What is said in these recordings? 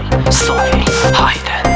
by سهیل هایدن.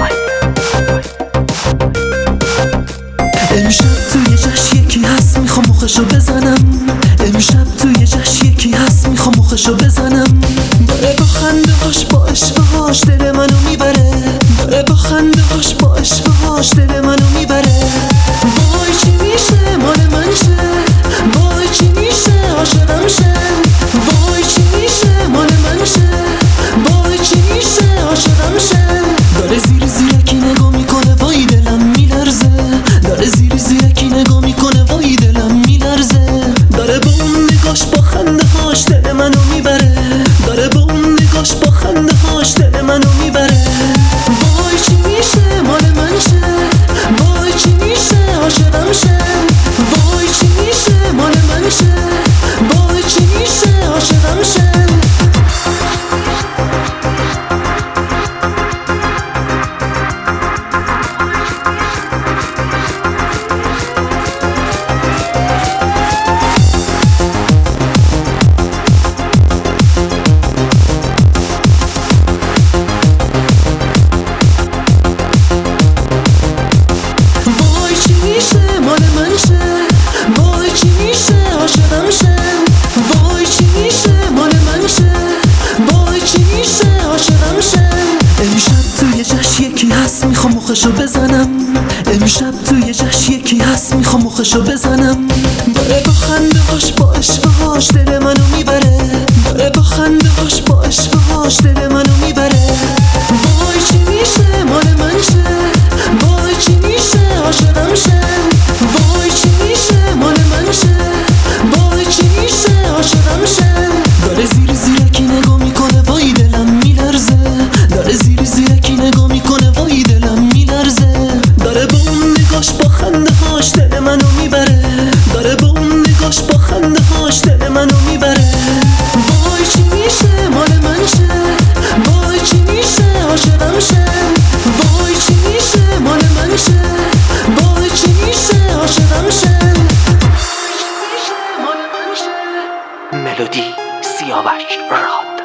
امشب توی جشن یکی هست میخوام مخشو بزنم. امشب توی جشن یکی هست میخوام مخشو بزنم. داره با خنده هاش با عشقه هاش دل منو میبره. داره با خنده هاش با عشقه هاش دل منو میبره. وای چی میشه مال من شه. وای چی میشه عاشقم شه. وای چی میشه مال من شه. وای چی میشه عاشقم شه. داره زیر زیرکی نگاه میکنه وای دلم میلرزه. داره زیر زیرکی نگاه میکنه وای دلم میلرزه. داره با اون نگاش با خنده هاش دل منو میبره. داره با اون نگاش با خنده هاش دل منو میبره. وای چی میشه مال من شه. وای چی میشه عاشقم شه. وای چی میشه مال من شه. وای چی میشه عاشقم شه. مال من شه. وای چی میشه عاشقم شه. وای چی میشه مال من شه. وای چی میشه عاشقم شه. امشب توی جشن یکی هست میخوام مخشو بزنم. امشب توی جشن یکی هست میخوام مخشو بزنم. داره با خنده هاش با عشقه هاش دل منو میبره. داره با خنده هاش با عشقه هاش دل منو میبره. وای چی میشه مال من شه. وای چی میشه عاشقم شه. وای چی میشه مال من شه. وای چی میشه عاشقم شه. داره زیر زیرکی نگاه میکنه وای دلم میلرزه. داره زیر زیرکی نگاه میکنه وای دلم میلرزه. داره با اون نگاش با خنده هاش دل منو میبره. داره با اون نگاش با خنده هاش دل منو میبره. وای چی میشه مال من شه. وای چی میشه عاشقم شه. وای چی میشه مال من شه. وای چی میشه عاشقم شه. ملودی سیاوش راد.